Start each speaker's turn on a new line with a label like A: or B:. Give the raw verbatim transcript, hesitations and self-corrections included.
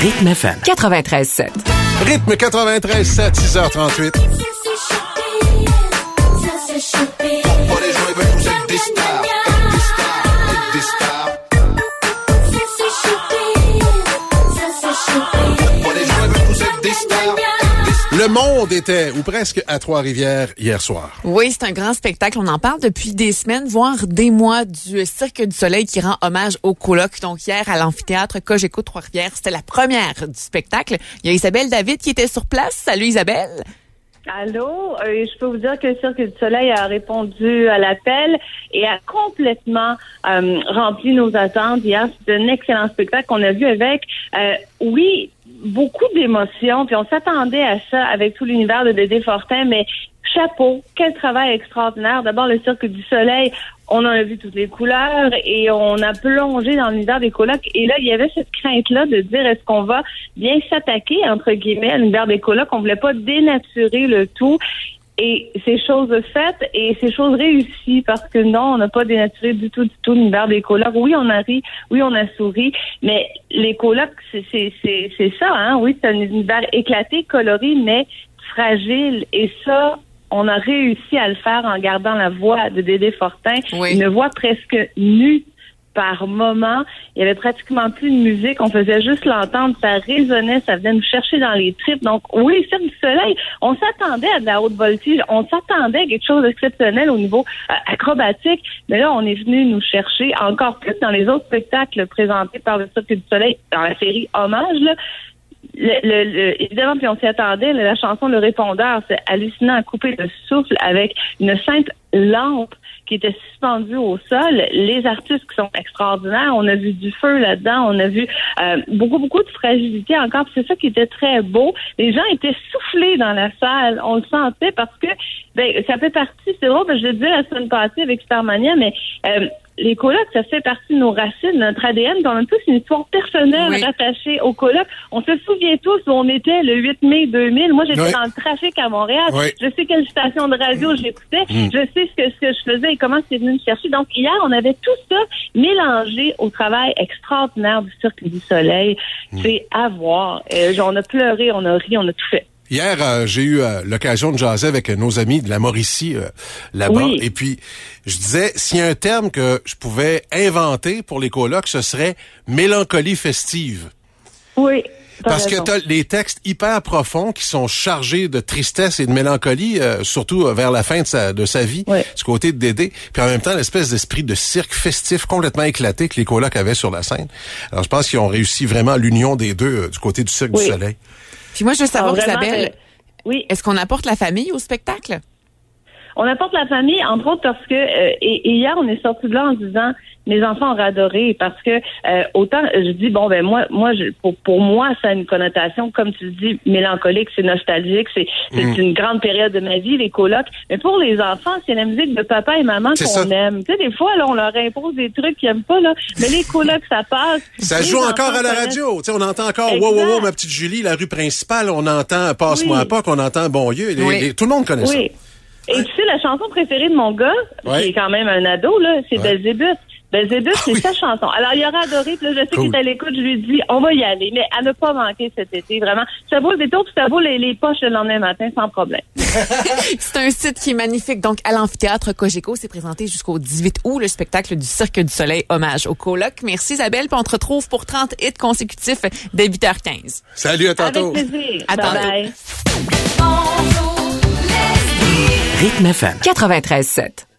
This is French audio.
A: Rythme F M quatre-vingt-treize sept.
B: Rythme quatre-vingt-treize sept, six heures trente-huit. Le monde était, ou presque, à Trois-Rivières hier soir.
C: Oui, c'est un grand spectacle. On en parle depuis des semaines, voire des mois, du Cirque du Soleil qui rend hommage au coloc. Donc hier, à l'amphithéâtre Cogeco Trois-Rivières, c'était la première du spectacle. Il y a Isabelle David qui était sur place. Salut Isabelle!
D: Allô, euh, je peux vous dire que le Cirque du Soleil a répondu à l'appel et a complètement euh, rempli nos attentes. Hier, c'est un excellent spectacle qu'on a vu avec, euh, oui, beaucoup d'émotions. Puis on s'attendait à ça avec tout l'univers de Dédé Fortin, mais chapeau, quel travail extraordinaire. D'abord, le Cirque du Soleil, on en a vu toutes les couleurs et on a plongé dans l'univers des colocs. Et là, il y avait cette crainte-là de dire est-ce qu'on va bien s'attaquer, entre guillemets, à l'univers des colocs. On voulait pas dénaturer le tout. Et c'est chose faite et c'est chose réussie parce que non, on n'a pas dénaturé du tout, du tout l'univers des colocs. Oui, on a ri, oui, on a souri, mais les colocs, c'est, c'est, c'est, c'est ça, hein. Oui, c'est un univers éclaté, coloré, mais fragile. Et ça, on a réussi à le faire en gardant la voix de Dédé Fortin, oui. Une voix presque nue par moment. Il y avait pratiquement plus de musique. On faisait juste l'entendre. Ça résonnait. Ça venait nous chercher dans les tripes. Donc, oui, Cirque du Soleil, on s'attendait à de la haute voltige. On s'attendait à quelque chose d'exceptionnel au niveau euh, acrobatique. Mais là, on est venu nous chercher encore plus dans les autres spectacles présentés par le Cirque du Soleil dans la série Hommage, là. Le, le, le, évidemment, puis on s'y attendait, la chanson Le Répondeur, c'est hallucinant à couper le souffle avec une sainte lampe qui était suspendue au sol. Les artistes qui sont extraordinaires, on a vu du feu là-dedans, on a vu euh, beaucoup, beaucoup de fragilité encore, puis c'est ça qui était très beau. Les gens étaient soufflés dans la salle, on le sentait parce que ben ça fait partie, c'est drôle, je le disais la semaine passée avec Starmania, mais euh, les colocs, ça fait partie de nos racines, de notre A D N. On a tous une histoire personnelle oui. rattachée aux colocs. On se souvient tous où on était le huit mai deux mille. Moi, j'étais oui. dans le trafic à Montréal. Oui. Je sais quelle station de radio j'écoutais. Mm. Je sais ce que, ce que je faisais et comment c'est venu me chercher. Donc, hier, on avait tout ça mélangé au travail extraordinaire du Cirque du Soleil. Mm. C'est à voir. Euh, on a pleuré, on a ri, on a tout fait.
B: Hier, euh, j'ai eu euh, l'occasion de jaser avec nos amis de la Mauricie euh, là-bas. Oui. Et puis, je disais, s'il y a un terme que je pouvais inventer pour les colocs, ce serait mélancolie festive.
D: Oui.
B: Parce
D: raison.
B: que t'as les textes hyper profonds qui sont chargés de tristesse et de mélancolie, euh, surtout vers la fin de sa, de sa vie, oui. du côté de Dédé. Puis en même temps, l'espèce d'esprit de cirque festif complètement éclaté que les colocs avaient sur la scène. Alors, je pense qu'ils ont réussi vraiment l'union des deux euh, du côté du Cirque oui. du Soleil.
C: Puis moi, je veux savoir, ah, Isabelle,
D: euh, oui.
C: est-ce qu'on apporte la famille au spectacle?
D: On apporte la famille, entre autres parce que, euh, et, et hier, on est sorti de là en se disant, mes enfants auraient adoré, parce que euh, autant, je dis, bon, ben moi, moi, je, pour, pour moi, ça a une connotation, comme tu le dis, mélancolique, c'est nostalgique, c'est, c'est mmh. une grande période de ma vie, les colocs. Mais pour les enfants, c'est la musique de papa et maman c'est qu'on ça. aime. Tu sais, des fois, là, on leur impose des trucs qu'ils aiment pas, là, mais les colocs, ça passe.
B: Ça joue encore à la radio. Tu sais, on entend encore, wow, wow, wow, ma petite Julie, la rue principale, on entend Passe-moi oui. pas, qu'on entend Bonlieu. Les, oui. les, tout le monde connaît
D: oui. ça. Et ouais. tu sais, la chanson préférée de mon gars, ouais. qui est quand même un ado, là, c'est ouais. Belzébuth. Belzébuth, c'est oui. sa chanson. Alors, il aura adoré, puis là, je sais cool. qu'il est à l'écoute, je lui dis, on va y aller, mais à ne pas manquer cet été, vraiment. Ça vaut le détour, puis ça vaut les, les poches le lendemain matin, sans problème.
C: C'est un site qui est magnifique. Donc, à l'amphithéâtre Cogeco, c'est présenté jusqu'au dix-huit août, le spectacle du Cirque du Soleil, hommage au coloc. Merci Isabelle, puis on te retrouve pour trente hits consécutifs dès huit heures quinze.
B: Salut, à tantôt.
D: Avec plaisir.
C: À tantôt.
D: Bye bye.
A: Rythme F M quatre-vingt-treize sept.